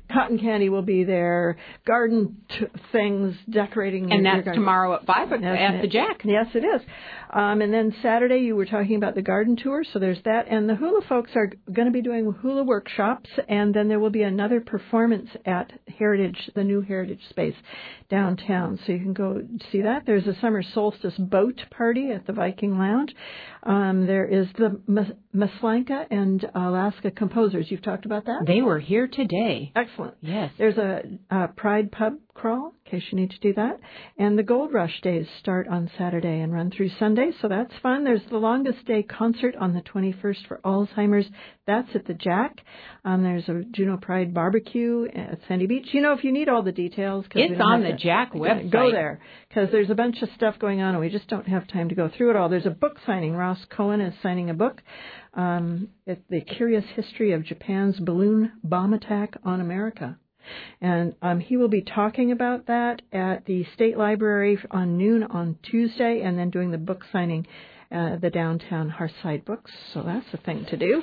cotton candy will be there, garden t- things, decorating. And your that's garden. tomorrow at five at, at the Jack. Yes, it is. Um, and then Saturday, you were talking about the garden tour, so there's that. And the hula folks are going to be doing hula workshops, and then there will be another performance at Heritage, the new Heritage Space downtown. So you can go see that. There's a summer solstice boat party at the Viking Lounge. Um, there is the Maslanka and Alaska Composers. You've talked about that? They were here today. Excellent. Yes. There's a, a Pride Pub crawl, in case you need to do that. And the Gold Rush Days start on Saturday and run through Sunday, so that's fun. There's the Longest Day concert on the twenty-first for Alzheimer's. That's at the Jack. Um, there's a Juneau Pride barbecue at Sandy Beach. You know, if you need all the details, cause it's on the Jack website. Go there, because there's a bunch of stuff going on, and we just don't have time to go through it all. There's a book signing. Ross Cohen is signing a book. Um, it's The Curious History of Japan's Balloon Bomb Attack on America. And um, he will be talking about that at the State Library on noon on Tuesday, and then doing the book signing at uh, the downtown Hearthside Books. So that's a thing to do.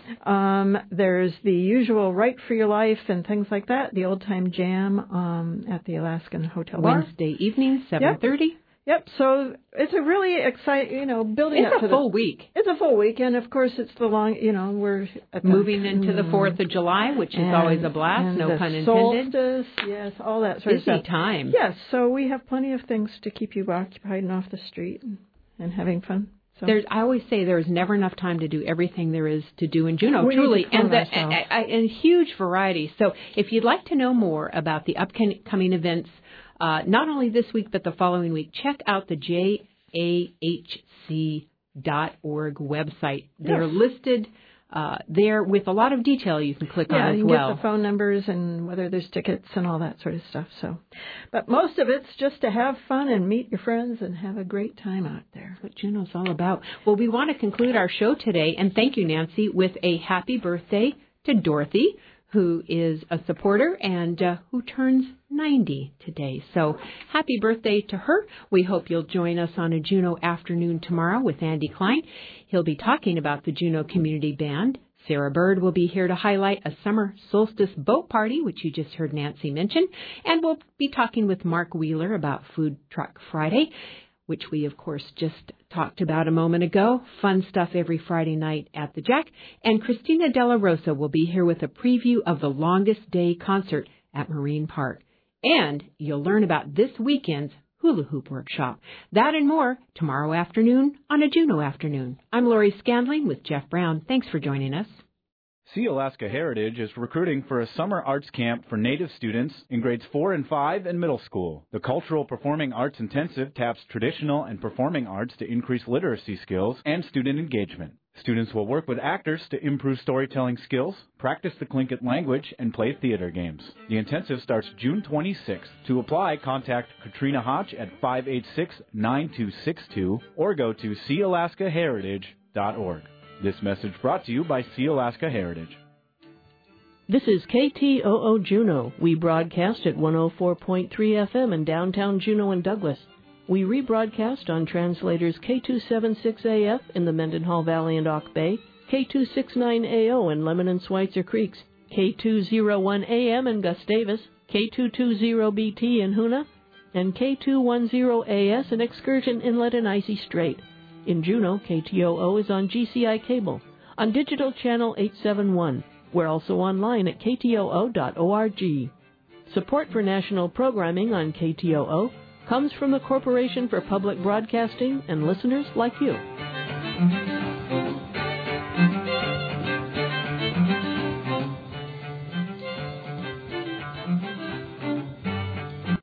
Um, there's the usual Write for Your Life and things like that, the Old Time Jam um, at the Alaskan Hotel Bar. Wednesday evening, seven thirty. Yep. Yep, so it's a really exciting, you know, building it's up to a full the, week. It's a full week, and of course it's the long, you know, we're at the, moving into the fourth of July, which is and, always a blast, no the pun intended. Solstice, yes, all that sort Busy of stuff. time. Yes, so we have plenty of things to keep you occupied and off the street and, and having fun. So. There's, I always say there's never enough time to do everything there is to do in Juneau, we truly, and the, a, a, a huge variety. So if you'd like to know more about the upcoming events, uh, not only this week but the following week, check out the J A H C dot org website. They're yes. listed uh, there with a lot of detail you can click yeah, on as you can well. get the phone numbers and whether there's tickets and all that sort of stuff. So, but most of it's just to have fun and meet your friends and have a great time out there. That's what Juneau's all about. Well, we want to conclude our show today, and thank you, Nancy, with a happy birthday to Dorothy, who is a supporter and uh, who turns ninety today. So happy birthday to her. We hope you'll join us on a Juneau afternoon tomorrow with Andy Klein. He'll be talking about the Juneau Community Band. Sarah Bird will be here to highlight a summer solstice boat party, which you just heard Nancy mention. And we'll be talking with Mark Wheeler about Food Truck Friday, which we, of course, just talked about a moment ago. Fun stuff every Friday night at the Jack. And Christina Della Rosa will be here with a preview of the Longest Day concert at Marine Park. And you'll learn about this weekend's hula hoop workshop. That and more tomorrow afternoon on a Juneau Afternoon. I'm Lori Scandling with Jeff Brown. Thanks for joining us. See Alaska Heritage is recruiting for a summer arts camp for Native students in grades four and five and middle school. The Cultural Performing Arts Intensive taps traditional and performing arts to increase literacy skills and student engagement. Students will work with actors to improve storytelling skills, practice the Tlingit language, and play theater games. The intensive starts June twenty-sixth. To apply, contact Katrina Hodge at five eight six, nine two six two or go to see alaska heritage dot org. This message brought to you by See Alaska Heritage. This is K T O O Juneau. We broadcast at one oh four point three F M in downtown Juneau and Douglas. We rebroadcast on translators K two seventy-six A F in the Mendenhall Valley and Auk Bay, K two sixty-nine A O in Lemon and Schweitzer Creeks, K two oh one A M in Gustavus, K two twenty B T in Hoonah, and K two ten A S in Excursion Inlet and Icy Strait. In Juneau, K T O O is on G C I Cable, on Digital Channel eight seventy-one. We're also online at K T O O dot org. Support for national programming on K T O O comes from the Corporation for Public Broadcasting and listeners like you.